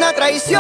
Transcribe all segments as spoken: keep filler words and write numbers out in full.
una traición.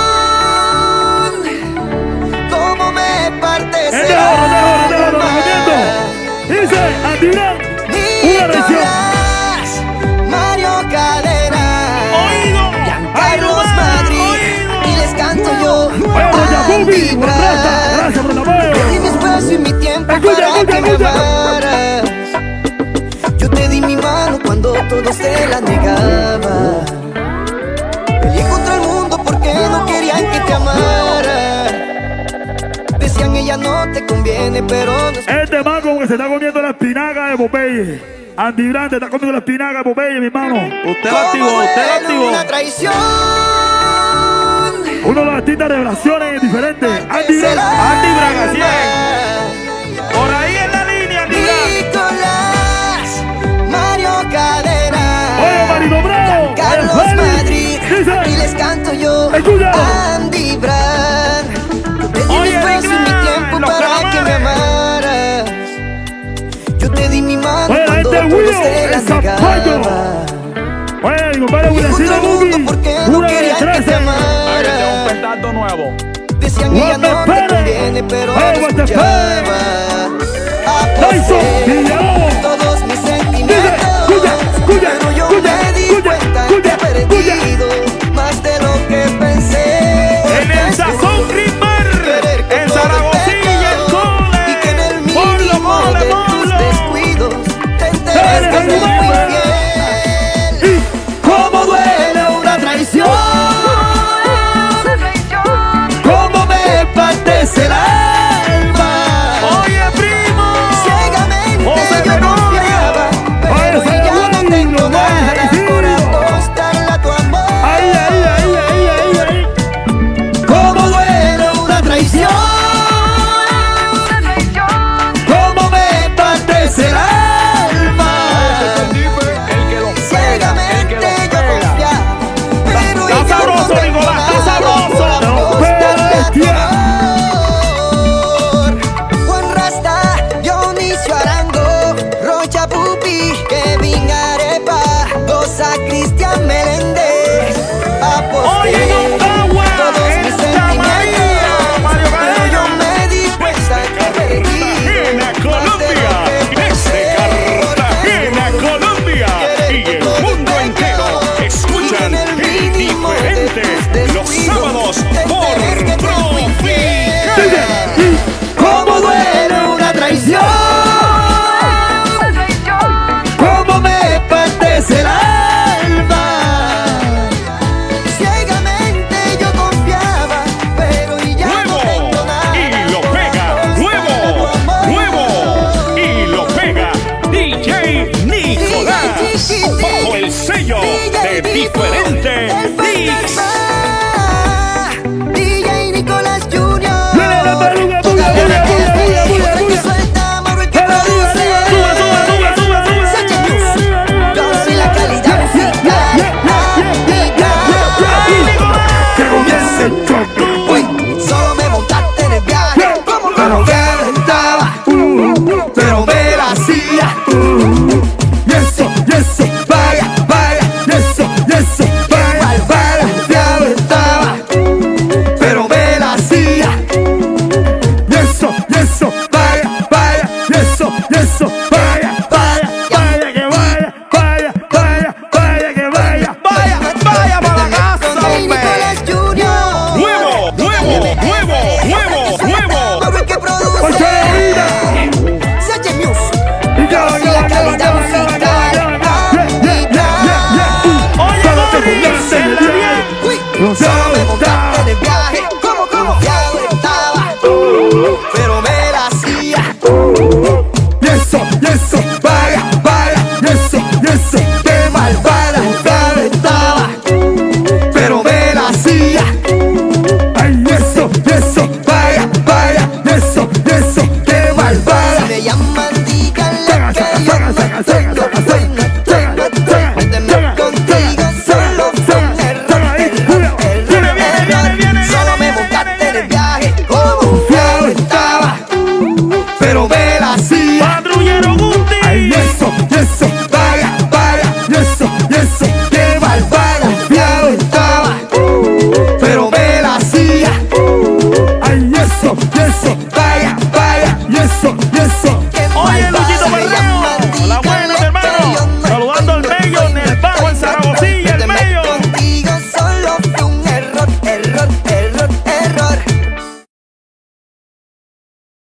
Cómo me partes el alma. Dice Andibrán, una traición. Mario Cadena, Giancarlos Madrid, y les canto yo Andibrán. Gracias por el apoyo. Te di mi espacio y mi tiempo Escucha, para escucha, que me escucha. amaras. Yo te di mi mano cuando todos te la negaban. Peleé contra el mundo porque no querían que te amara. Decían ella no te conviene, pero no es... Este man como que se está comiendo la espinaca de Popeye. Andibrán te está comiendo la espinaca de Popeye, mi hermano. Usted lo activó, usted lo activó. Una traición. Uno de los artistas de revelaciones diferentes. Andibrán. Andibrán, así es. Por ahí en la línea, Andibrán. Nicolás, Mario Cadena, Oye, Marino Bravo. Carlos el Félix. Madrid, Dice. y les canto yo Escucha. Andibrán. Te di mi Oye, espacio y mi Andibrán, tiempo los para que me calamares. amaras. Yo te di mi mano Oye, la cuando gente todos Willow, te la el zapallo. negaban. Oye, mi compadre Peleé Willecino contra el mundo Buki. porque no Una de querían que te trece. Ahí le tengo un amara. petardo nuevo. Decían ella What the no te fuck? conviene, pero Hey, no what the fuck? escuchaba. Tyson Aposté Villalobos. todos mis Dice, sentimientos, escucha, escucha, pero yo escucha, me di escucha, cuenta escucha, que he perdido más de lo que pensé. En el Sazón Crismar, Querer con en todo el Zaragozilla, en pecho, y que en el Cole. Molo, mínimo mole, de tus molo. descuidos te enteres Dale, que te dale, fui dale. infiel. Cómo duele una traición, cómo me partes el alma. Oye, primo. Ciegamente José yo Gregorio. confiaba, pero Oye, hoy ya no Gregorio, tengo lo nada más por agradecido. apostarle a tu amor. Ahí, ahí, ahí, ahí, ahí, ahí. Cómo duele una traición, cómo me partes el alma. El que lo pega, el Ciegamente que lo yo pega. confiaba, pero hoy Está ya no sabroso, tengo Nicolás, está nada sabroso. por apostarle a tu Bestia. amor. Juan Rasta, Dionisio Arango, Rocha Pupi, Kevin Arepa, Goza Cristian Meléndez. Aposté Oye, Don Agua, todos mis esta María, sentimientos, Mario pero Cadena. yo me di cuenta que he perdido Cartagena, más de lo Colombia. que Desde pensé. Cartagena, Colombia. Y el mundo entero escuchan el diferente los sábados por Tropical. Cómo duele una traición, cómo me partes el alma. Ciegamente yo confiaba, pero hoy ya no Nuevo tengo nada. y lo pega, por nuevo, apostarle a tu nuevo amor. y lo pega D J Nicolás bajo el sello de Diferente Mix.